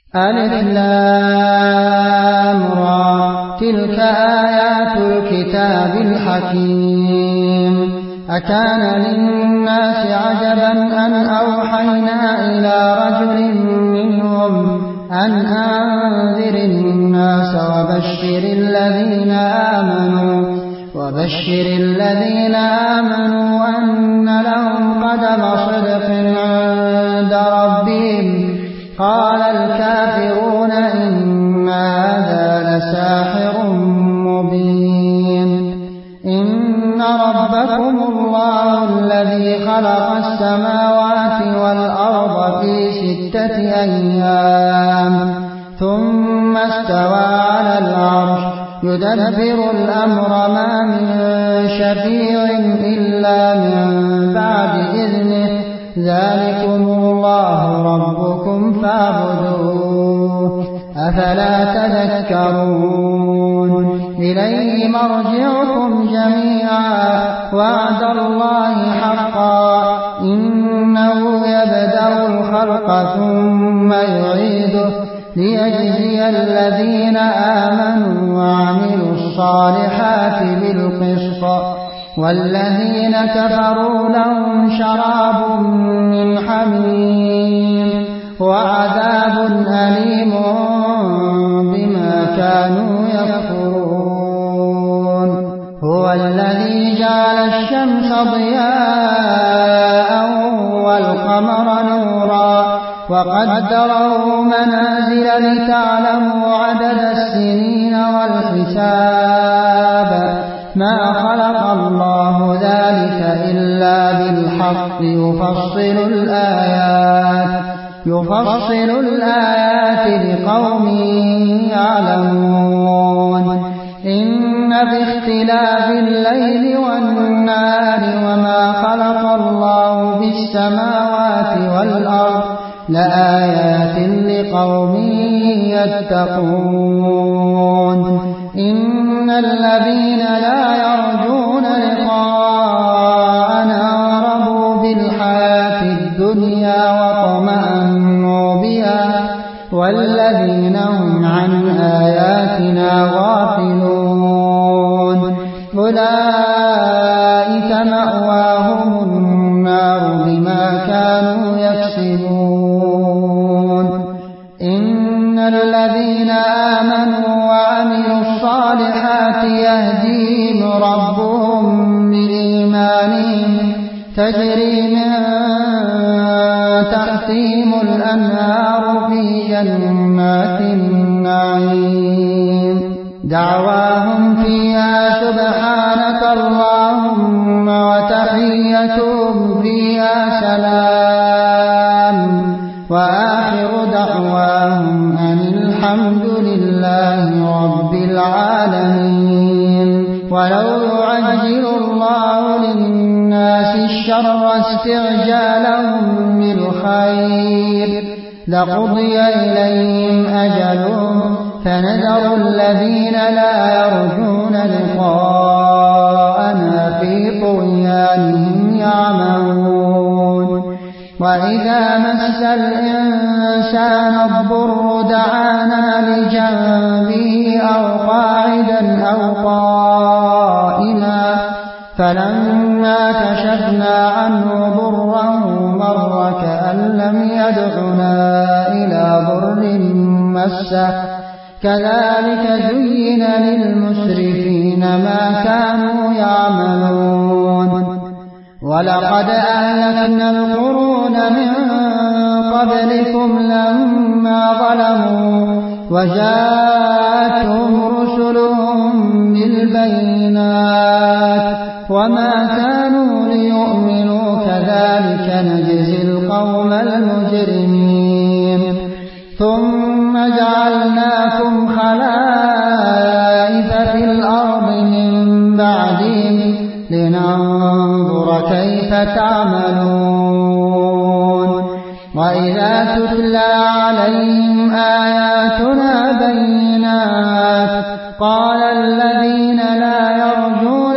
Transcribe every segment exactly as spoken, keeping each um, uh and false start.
ألف لام را تلك آيات الكتاب الحكيم أكان للناس عجبا أن أوحينا إلى رجل منهم أن أنذر الناس وبشر الذين آمنوا وبشر الذين آمنوا أن لهم قدم صدق عند ربهم قال الكافرون إن هذا لساحر مبين إن ربكم الله الذي خلق السماوات والأرض في ستة أيام ثم استوى على العرش يدبر الأمر ما من شفيع إلا من بعد إذنه ذلكم الله ربكم فاعبدوه أفلا تذكرون إليه مرجعكم جميعا وعد الله حقا إنه يبدأ الخلق ثم يعيده ليجزي الذين آمنوا وعملوا الصالحات بالقسط والذين كفروا لهم شراب من حميم وعذاب أليم بما كانوا يكفرون هو الذي جعل الشمس ضياء والقمر نورا وقدره منازل لتعلموا عدد السنين والحساب ما خلق الله ذلك إلا بالحق يفصل الآيات يفصل الآيات لقوم يعلمون إن باختلاف الليل والنهار وما خلق الله بالسماوات والأرض لآيات لقوم يتقون إن الذين لا يرجون لقاءنا رضوا بالحياة الدنيا وطمأنوا بها والذين هم عن آياتنا غافلون أولئك مأواهم النار بما كانوا يكسبون إن الذين آمنوا وعملوا الصالحات يهديهم ربهم بإيمانهم تجري من تحتهم الأنهار في جنات النعيم دعواهم فيها سبحانك اللهم وتحيتهم فيها سلام وآخر دعواهم أن الحمد لله رب العالمين ولو يعجل الله للناس الشر استعجالهم بالخير لقضي إليهم أجلهم فنذر الذين لا يرجون لقاءنا في طغيانهم يعمهون وإذا مس الإنسان الضر دعانا لجنبه أو قاعدا أو قائما فلما كشفنا عنه ضره مر كأن لم يدعنا إلى ضر مسه كذلك زين للمسرفين ما كانوا يعملون ولقد أهلكنا القرون من قبلكم لما ظلموا وجاءتهم رسلهم بالبينات وما كانوا ليؤمنوا كذلك نجزي القوم المجرمين ثم جعلناكم خلائف في الأرض من بعدهم لننظر كيف تعملون وإذا تتلى عليهم آياتنا بينات قال الذين لا يرجون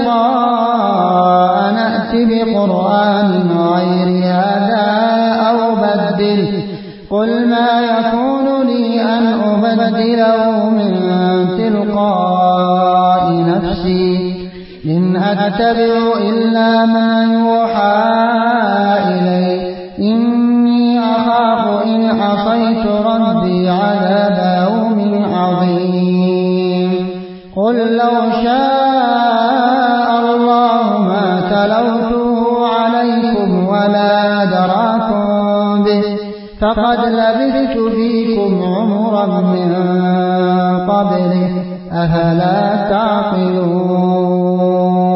لقاء نأت بقرآن غير هذا أو بدله قل ما يكون لي أن أبدله من تلقاء نفسي إن أتبع إلا ما يوحى إلي إني أخاف إن عصيت ربي عذاب يوم عظيم قل لو شاء الله ما تلوته عليكم ولا أدراكم به فقد لبثت فيكم عمرا من قبله أفلا تعقلون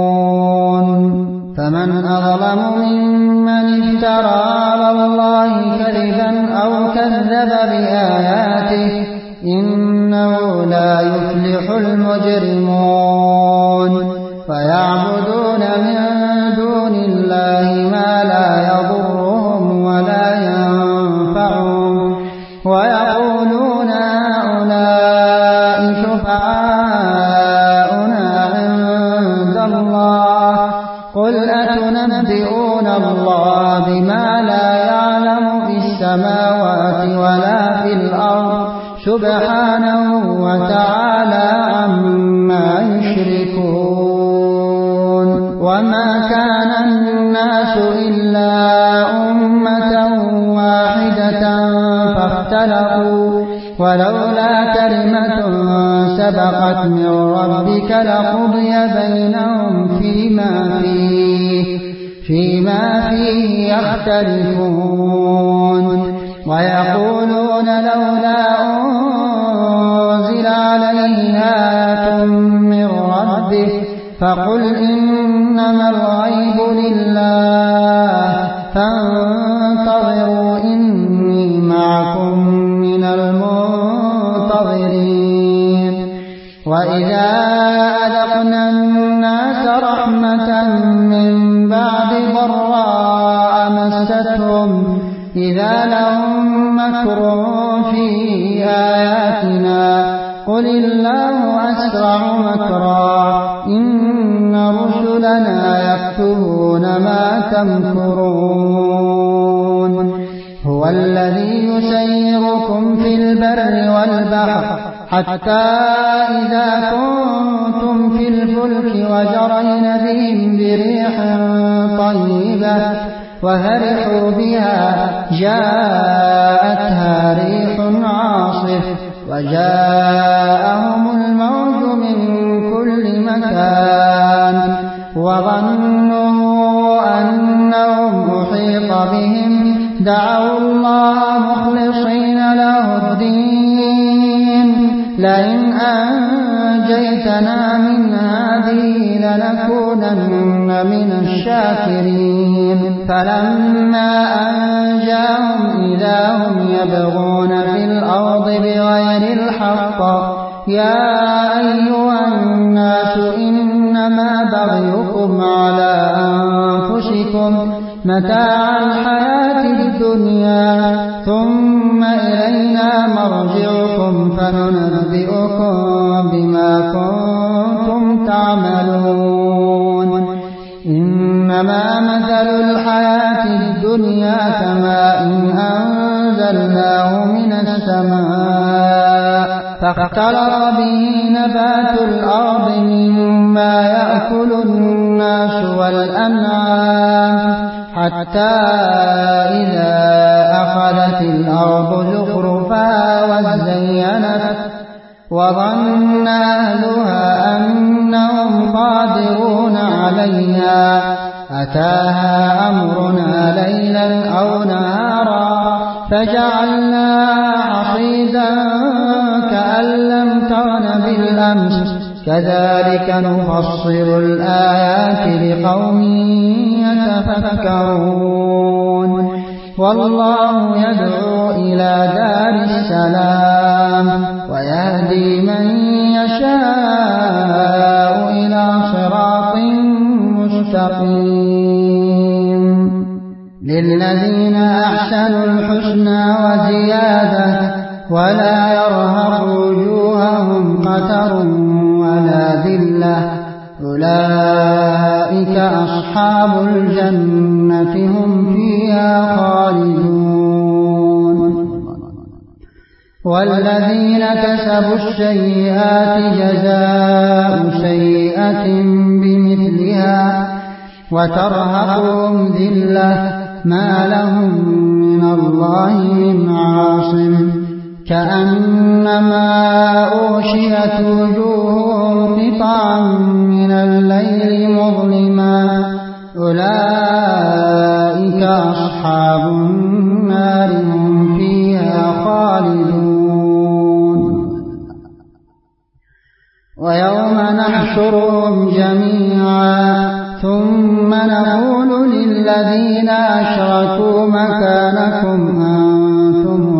فمن أظلم ممن افترى على الله كذبا أو كذب بآياته إنه لا يفلح المجرمون فيعبدون من دون الله ما لا يضرهم ولا ينفعهم ويقولون هؤلاء شفعاؤنا عند الله قل أتنبئون الله بما لا يعلم في السماوات ولا في الأرض سبحانه وتعالى عما يشركون وما كان الناس إلا أمة واحدة فاختلفوا ولولا كلمة سبقت من ربك لقضي بينهم فيما فيه فيما فيه يختلفون ويقولون لولا أنزل عليه آية من ربه فقل إنما الغيب لله فانتظروا إني معكم من المنتظرين وإذا أذقنا الناس رحمة من بعد ضراء مستهم إذا لهم مكر في آياتنا قل الله أسرع مكرا إن رسلنا يكتبون ما تمكرون هو الذي يسيركم في البر والبحر حتى إذا كنتم في الفلك وجرين بهم بريح طيبة وفرحوا بها جاءتها ريح عاصف وجاءهم الموج من كل مكان وظنوا أنهم أحيط بهم دعوا الله مخلصين له الدين لئن أنجيتنا من هذه لنكونن من الشاكرين فلما أنجاهم إذا هم يبغون في الأرض بغير الحق يا أيها الناس إنما بغيكم على أنفسكم متاع الحياة الدنيا ثم إلينا مرجعكم فننبئكم بما كنتم تعملون إنما مثل الحياة الدنيا كماء أنزلناه من السماء فاختلط به نبات الأرض مما يأكل الناس والأنعام حتى إذا أخذت الأرض زخرفها وزينت وظن أهلها أنهم قادرون عليها أتاها أمرنا ليلا أو نهارا فجعلناها حصيدا كأن لم تغن بالأمس كذلك نفصل الآيات لقوم يتفكرون والله يدعو إلى دار السلام ويهدي من يشاء إلى صراط مستقيم للذين أحسنوا الحسنى وزيادة ولا يرهق وجوههم قتر ولا ذلة أولئك أصحاب الجنة هم فيها خالدون والذين كسبوا السيئات جزاء سيئة بمثلها وترهقهم ذلة ما لهم من الله من عاصم كأنما أغشيت وجوههم قطعا من الليل مظلما أولئك أصحاب النار هم فيها خالدون. ويوم نحشرهم جميعا ثم نقول للذين أشركوا مكانكم أنتم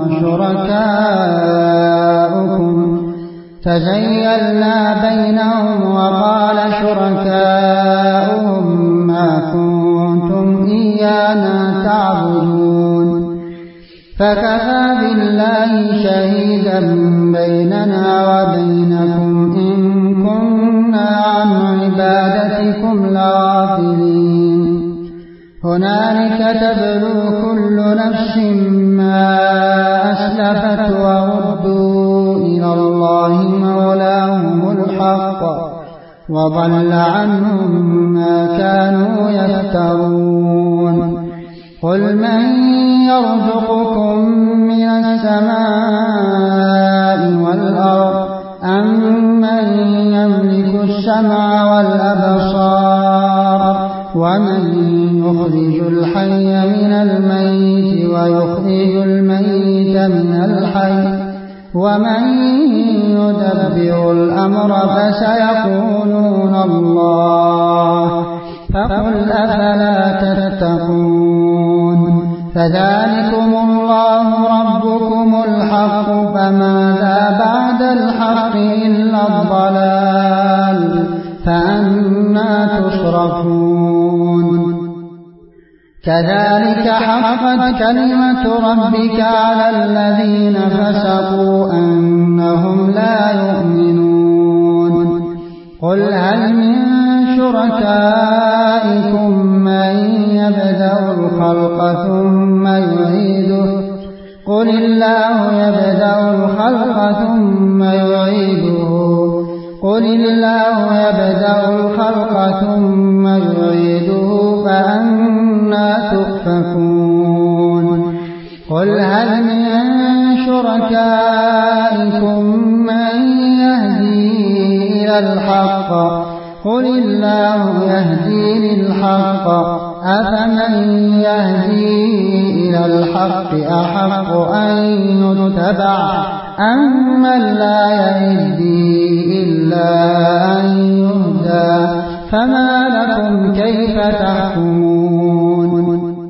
وشركاؤكم فزيلنا بينهم وقال شركاؤهم ما كنتم إيانا تعبدون فكفى بالله شهيدا بيننا وبينكم إن كنا عن عبادتكم لغافلين. هنالك تبلو كل نفس ما أسلفت وردوا إلى الله مولاهم الحق وضل عنهم ما كانوا يفترون. قل من يرزقكم من السماء والأرض أم من يملك السمع والأبصار ومن يخرج الحي من الميت ويخرج الميت من الحي ومن يدبر الأمر فسيقولون الله فقل أفلا تتقون. فذلكم الله ربكم الحق فماذا بعد الحق إلا الضلال فأنى تصرفون. كذلك حقت كلمة ربك على الذين فسقوا أنهم لا يؤمنون. قل هل من شركائكم من يبدأ الخلق ثم يعيده قل الله يبدأ الخلق ثم يعيده قل الله يبدأ الخلق ثم يعيده فأنى تؤفكون. قل هل من شركائكم من يهدي إلى الحق قل الله يهدي للحق أفمن يهدي إلى الحق أحق أن يتبع أمن لا يهدي إلا أن يهدى فما لكم كيف تحكمون.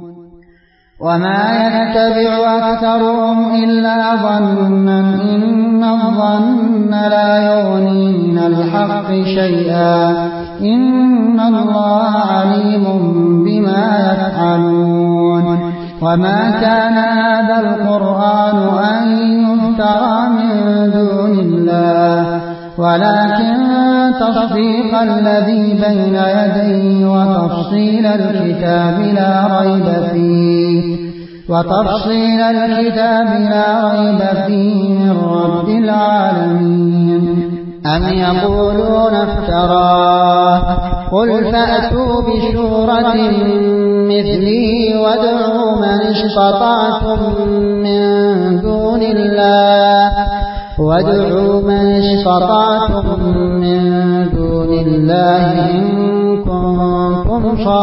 وما يتبع أكثرهم إلا ظنا إن الظن لا يغني من الحق شيئا إن الله عليم بما يفعلون. وما كان هذا القرآن أن يفترى من دون الله ولكن تصديق الذي بين يديه وتفصيل الكتاب لا ريب فيه وتفصيل الكتاب لا ريب فيه من رب العالمين. أم يقولون افتراه قل فأتوا بسورة مثله وادعوا من استطعتم من دون الله وادعوا من استطعتم من دون الله إن كنتم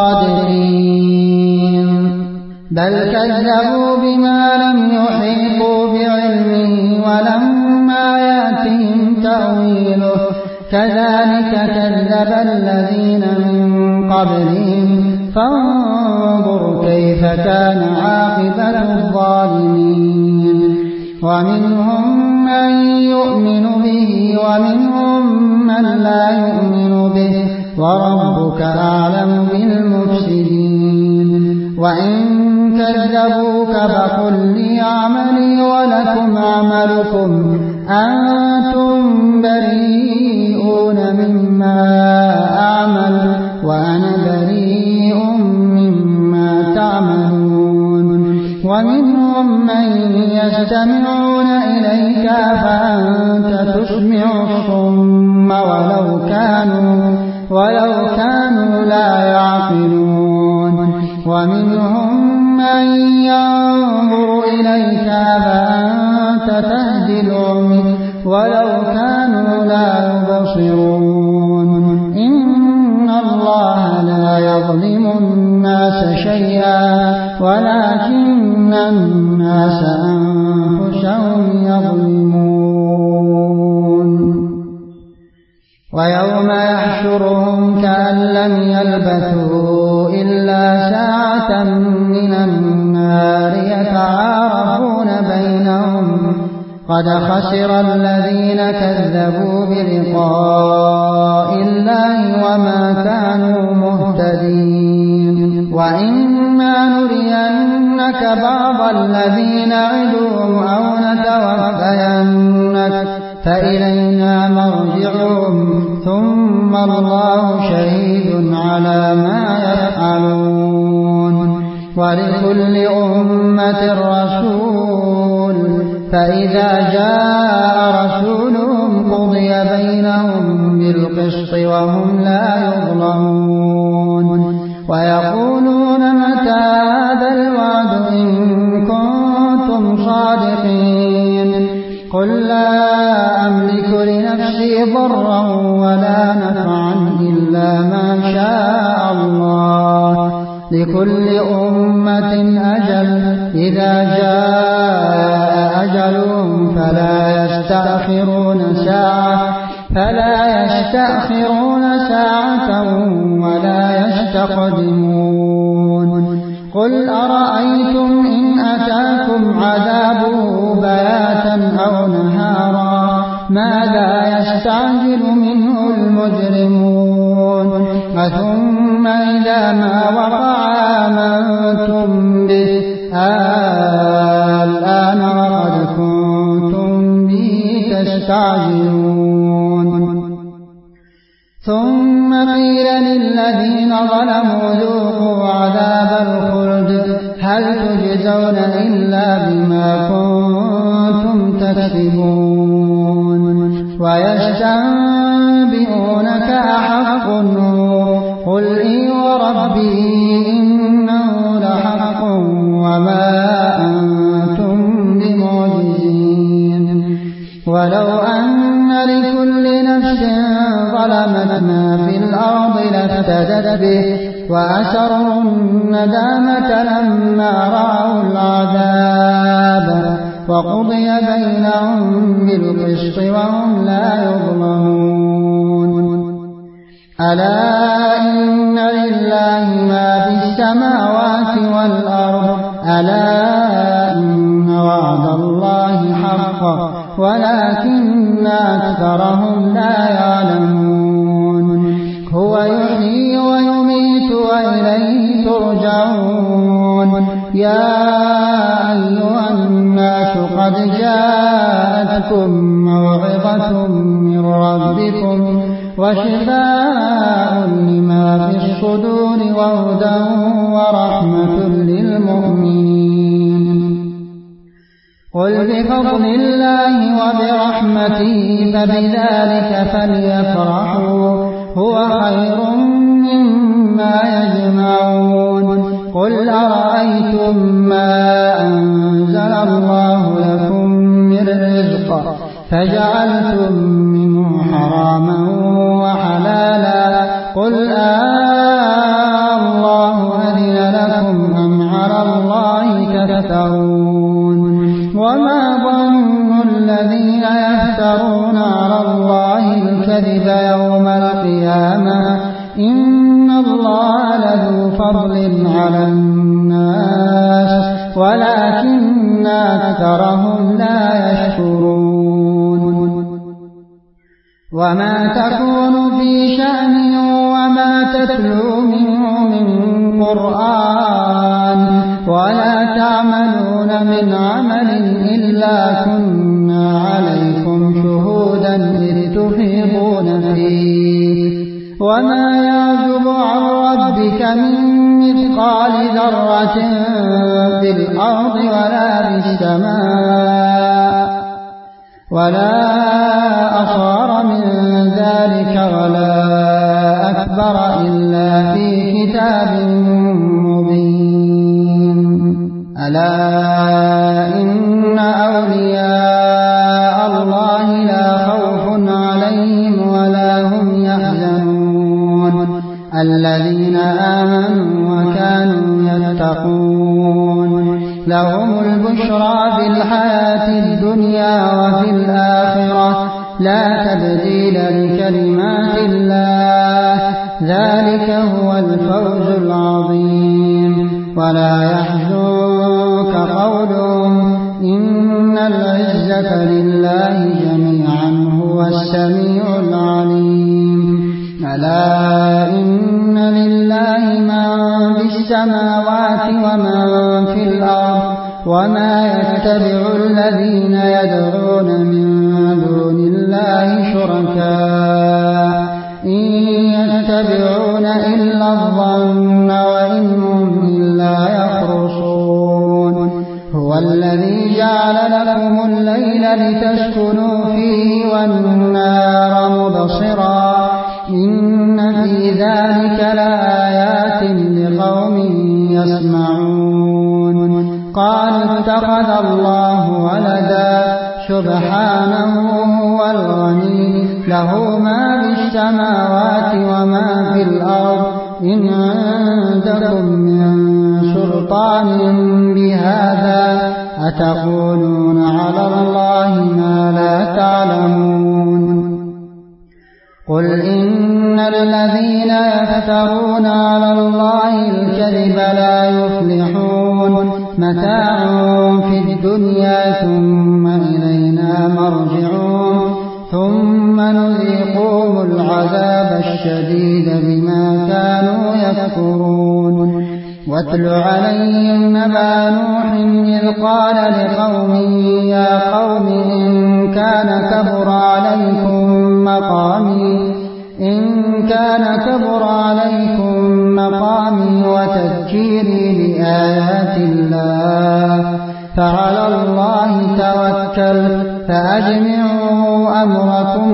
صادقين. بل كذبوا بما لم يحيطوا بعلمه ولما يأتهم تأويله كذلك كذب الذين من قبلهم فانظر كيف كان عاقبة الظالمين. ومنهم من يؤمن به ومنهم من لا يؤمن به وربك أعلم بالمفسدين. وإن كذبوك فقل لي عملي ولكم عملكم أنتم بريئون مما أعمل وأنا بريء مما تعملون. ومنهم من يستمعون إليك إليك فأنت تسمع الصم ولو كانوا, ولو كانوا لا يعقلون ومنهم من ينظر إليك فأنت تهدي العمي ولو كانوا لا يبصرون إن الله لا يظلم الناس شيئا ولكن الناس أنفسهم يظلمون ويوم يحشرهم كأن لم يلبثوا إلا ساعة من النار يتعارفون بينهم قد خسر الذين كذبوا بلقاء الله وما كانوا مهتدين وإما نرينك بعض الذين نعدهم أو نتوفينك فإلينا مرجعهم ثم الله شهيد على ما يفعلون ولكل أمة رسول فإذا جاء رسولهم قضي بينهم بالقسط وهم لا يظلمون ويقولون متى هذا الوعد إن كنتم صادقين قل لا أملك لنفسي ضرا ولا نفعا إلا ما شاء الله لكل أمة أجل إذا جاء أجلهم فلا يستأخرون ساعة فلا يستأخرون ساعة ولا يستقدمون قل أرأيتم إن أتاكم عذابه بياتا أو نهارا ماذا يستعجل منه المجرمون ثم إذا ما وقع آمنتم به الآن وقد كنتم به تستعجلون ثم قيل للذين ظلموا ذوقوا عذاب الخلد هل تجزون إلا بما كنتم تكسبون ويستنبئونك أحق هو قل إي وربي إنه لحق وما أنتم بمعجزين ولو أن لكل نفس ظلمت ما في الأرض لافتدت به وأسروا الندامة لما رأوا العذاب وقضي بينهم بالقسط وهم لا يظلمون ألا إن لله ما في السماوات والأرض ألا إن وعد الله حق ولكن أكثرهم لا يعلمون هو يحيي ويميت وإليه ترجعون يا أيها الناس قد جاءتكم موعظة من ربكم وشفاء لما في الصدور وهدى ورحمة للمؤمنين قل بفضل الله وبرحمته فبذلك فليفرحوا هو خير مما يجمعون قل أرأيتم ما أنزل الله لكم من رزق فجعلتم منه حراما وحلالا قل آه الله أذن لكم أم على الله تفترون وما ظن الذين يفترون على الله الكذب يوم القيامة إن الله لذو فضل على الناس ولكن أكثرهم لا يشكرون وما تكون في شأن وما تتلو منه من قرآن ولا تعملون من عمل إلا كنا عليكم شهودا إذ تفيضون فيه وما يعزب عن ربك من مثقال ذرة في الأرض ولا في السماء ولا أصغر من ذلك ولا أكبر إلا في كتاب مبين. ألا إن أولياء الله لا خوف عليهم ولا هم يحزنون الذين آمنوا وكانوا يتقون لهم البشرى في الحياة الدنيا وفي الآخرة لا تبديل لكلمات الله ذلك هو الفوز العظيم. ولا يحزنك قولهم إن العزة لله جميعا هو السميع العليم. ألا إن لله من في السماوات ومن في الأرض وما يتبع الذين يدعون من دون الله شركاء إن يتبعون إلا الظن وإن هم إلا يخرصون. هو الذي جعل لكم الليل لتسكنوا فيه والنهار مبصرا إن في ذلك لآيات لقوم يسمعون. قالوا اتخذ الله ولدا سبحانه هو الغني له ما في السماوات وما في الأرض إن عندكم من سلطان بهذا أتقولون على الله ما لا تعلمون. قل إن الذين يفترون على الله الكذب لا يفلحون متاع في الدنيا ثم إلينا مرجعون ثم نذيقهم العذاب الشديد بما كانوا يكفرون. واتل عليهم نبأ نوح إذ قال لقومه يا قوم إن كان كبر عليكم مقامي إن كان كبر عليكم مقامي وتذكيري بآيات الله فعلى الله توكل فأجمعوا أمركم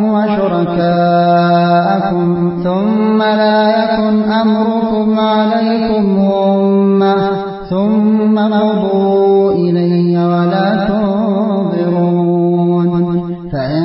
وشركاءكم ثم لا يكن أمركم عليكم غمة ثم قضوا إلي ولا تنظرون. فإن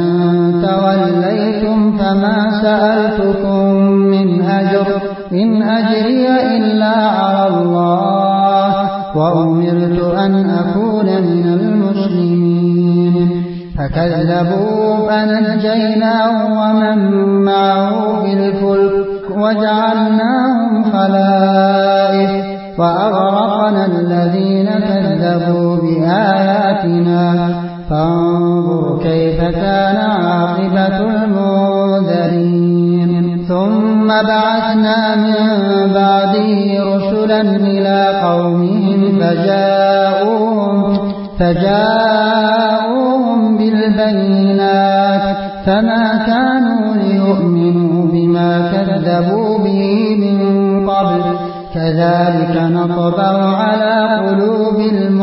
توليتم فما سألتكم من أجر إن أجري إلا على الله وأمرت أن أكون من المسلمين. فكذبوا فنجيناه ومن معه في الفلك وجعلناهم خلائف وأغرقنا الذين كذبوا بآياتنا فانظر كيف كان عاقبة المنذرين. ثم بعثنا من بعده رسلا إلى قومهم فجاءوهم, فجاءوهم بالبينات فما كانوا ليؤمنوا بما كذبوا به من قبل كذلك نطبع على قلوب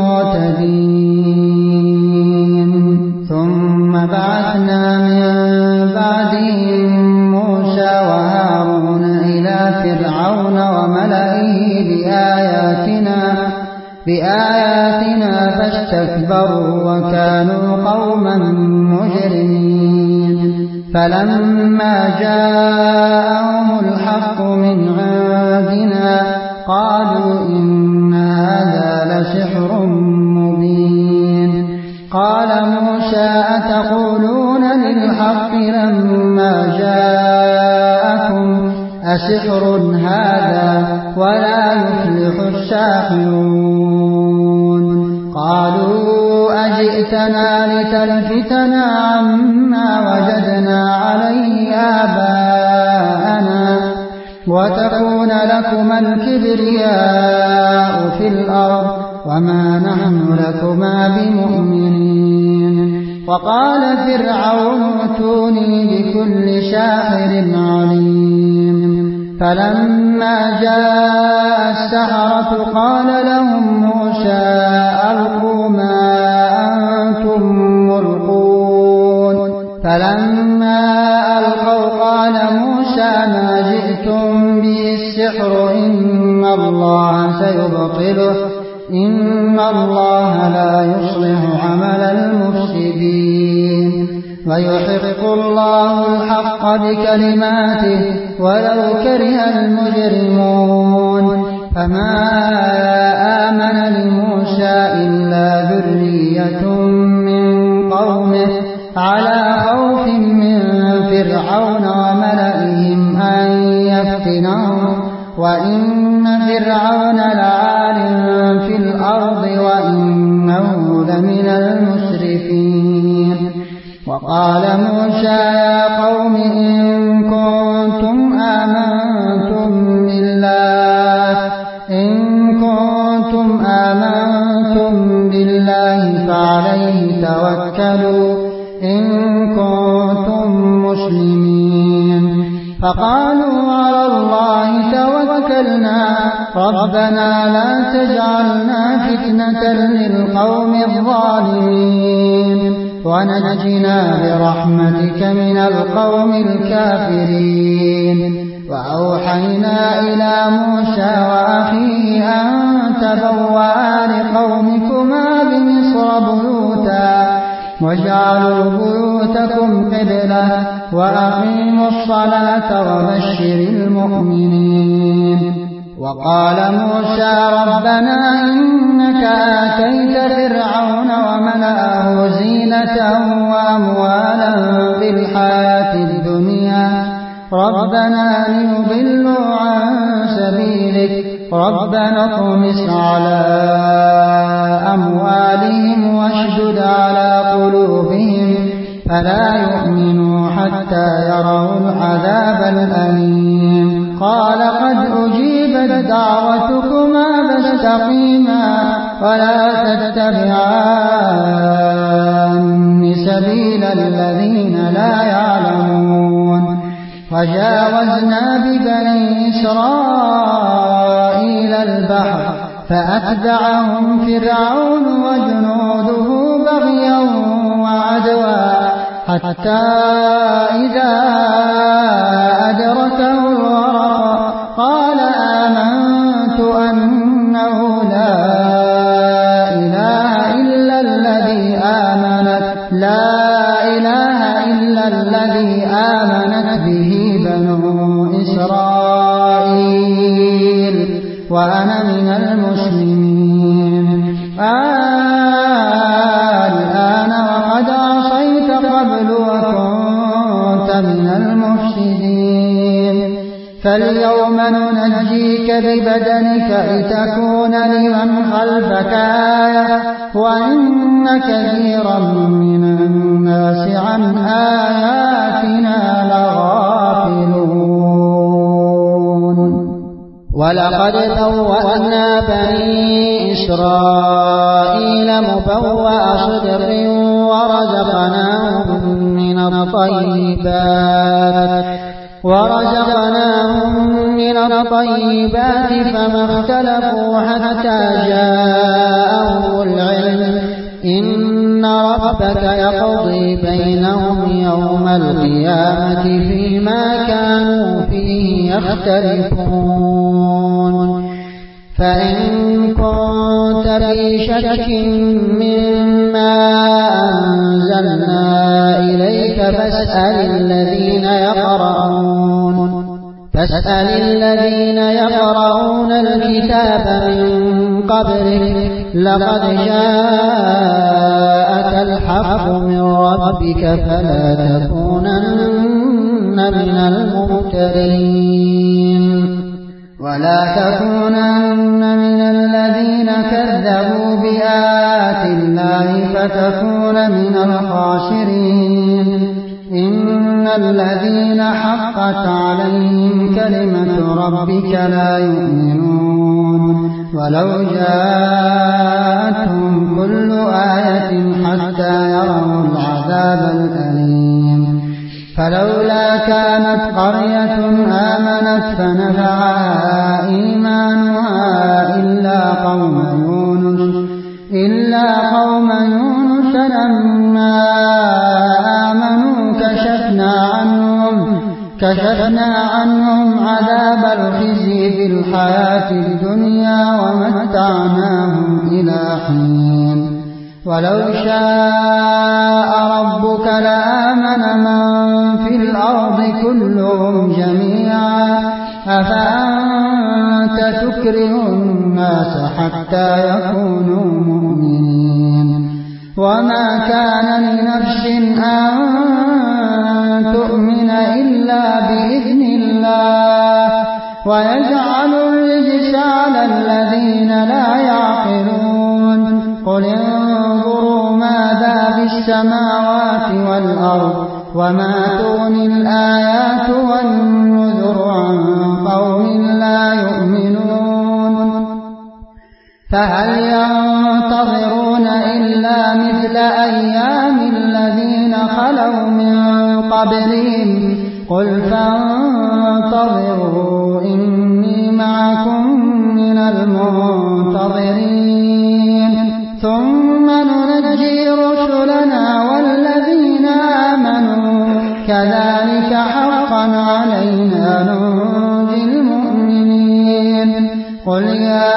المعتدين. ثم بعثنا من بعدهم موسى وهارون إلى فرعون وملئه بآياتنا, بآياتنا فاستكبروا وكانوا قوما مجرمين. فلما جاءهم الحق من عندنا قالوا إن هذا لسحر مبين. قال موسى أتقولون للحق لما جاءكم أسحر هذا ولا يفلح الساحرون. قالوا أجئتنا لتلفتنا عما وجدنا عليه آباءنا وتكون لكما الكبرياء في الأرض وما نحن لكما بمؤمنين. وقال فرعون ائتوني بكل ساحر عليم. فلما جاء السحرة قال لهم موسى ألقوا ما أنتم ملقون فلما ألقوا قال موسى ما جئتم به السحر إن الله سيبطله إن الله لا يصلح عمل المفسدين ويحق الله الحق بكلماته ولو كره المجرمون فما آمن لموسى إلا ذرية من قومه على خوف من فرعون وملئهم أن يفتنهم وإن فرعون لعال في الأرض وإنه لمن المسرفين وقال موسى يا قوم إن كنتم آمنتم بالله إن كنتم آمنتم بالله فعليه توكلوا إن كنتم مسلمين فقالوا على الله توكلنا ربنا لا تجعلنا فتنة للقوم الظالمين ونجنا برحمتك من القوم الكافرين وأوحينا إلى موسى وأخيه أن تبوأ لقومكما بمصر بيوتا واجعلوا بيوتكم قبلة وأقيموا الصلاة وبشر المؤمنين وقال موسى ربنا إنك آتيت فرعون وملأه زينة وأموالا في الحياة الدنيا ربنا ليضلوا عن سبيلك ربنا اطمس على أموالهم واشدد على قلوبهم فلا يؤمنوا حتى يروا العذاب الأليم قال قد أجيبت دعوتكما فاستقيما ولا تتبعان سبيل الذين لا يعلمون وجاوزنا ببني إسرائيل البحر فأتبعهم فرعون وجنوده بغيا وعدوا حتى إذا أدركه الغرق قال آمنت أنه لا إله إلا الذي آمنت لا إله إلا الذي آمنت به بنو إسرائيل وأنا من المسلمين الآن وقد عصيت قبل وكنت من المفسدين فاليوم ننجيك ببدنك لتكون لمن خلفك آية وإن كثيرا من الناس عن آياتنا لغافلون ولقد بوأنا بني إسرائيل مبوأ صدق ورزقناهم من الطيبات ورزقناهم من الطيبات فما اختلفوا حتى جاءهم العلم إن ربك يقضي بينهم يوم القيامة فيما كانوا فيه يختلفون فإن كنت في شك مما أنزلنا إليك فاسأل الذين يقرؤون فاسأل الذين يقرؤون الكتاب من قبلك لقد جاءك الحق من ربك فلا تكونن من الممترين ولا تكونن من الذين كذبوا بآيات الله فتكون من الخاسرين إن الذين حقت عليهم كلمة ربك لا يؤمنون ولو جاءتهم كل آية حتى يروا العذاب الأليم فلولا كانت قرية آمنت فنفعها إيمانها إلا قوم يونس إلا قوم يونس لما آمنوا كشفنا عنهم عذاب الخزي في الحياة الدنيا ومتعناهم إلى حين ولو شاء ربك لآمن من في الأرض كلهم جميعا أفأنت تكره الناس حتى يكونوا مؤمنين وما كان لنفس أن تؤمن إلا بإذن الله ويجعل الرجس على الذين لا يعقلون قل انظروا ماذا في السماوات والأرض وما تغني الآيات والنذر عن قوم لا يؤمنون فهل ينتظرون إلا مثل أيام الذين خلوا من قبلهم قل فانتظروا إني معكم من المنتظرين ثم ننجي رسلنا والذين آمنوا كذلك حقا علينا ننجي المؤمنين قل يا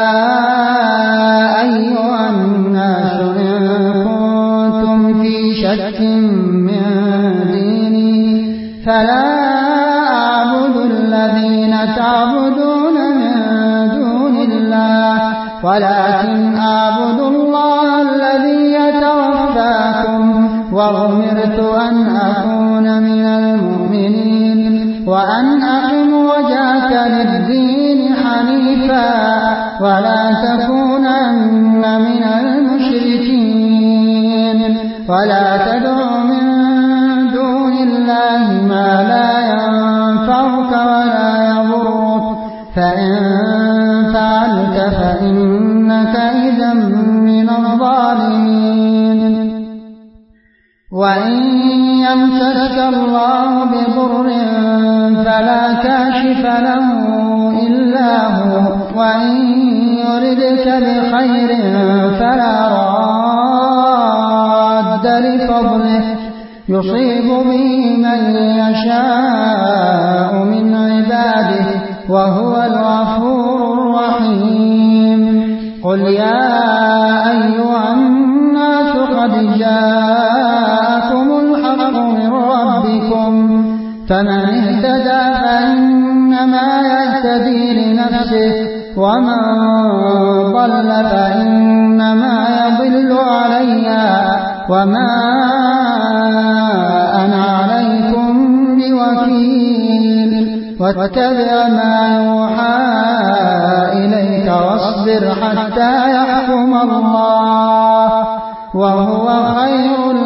أيها الناس إن كنتم في شك من ديني فلا أعبد الذين تعبدون من دون الله ولكن أعبد الله الذي يتوفاكم وأمرت أن أكون من المؤمنين وأن أقم وجهك للدين حنيفا ولا تكونن من المشركين ولا تدع من دون الله ما لا ينفعك ولا يضرك فإن فعلت فإنك إذا من الظالمين وإن يمسسك الله بضر فلا كاشف له إلا هو وإن يردك بخير فلا راد لفضله يصيب به من يشاء من عباده وهو الغفور الرحيم قل يا أيها الناس قد جاءكم الحق من ربكم فمن اهتدى فإنما يهتدي لنفسه ومن ضل فإنما يضل عليها وما أنا عليكم بوكيل واتبع ما يوحى إليك واصبر حتى يحكم الله وهو خير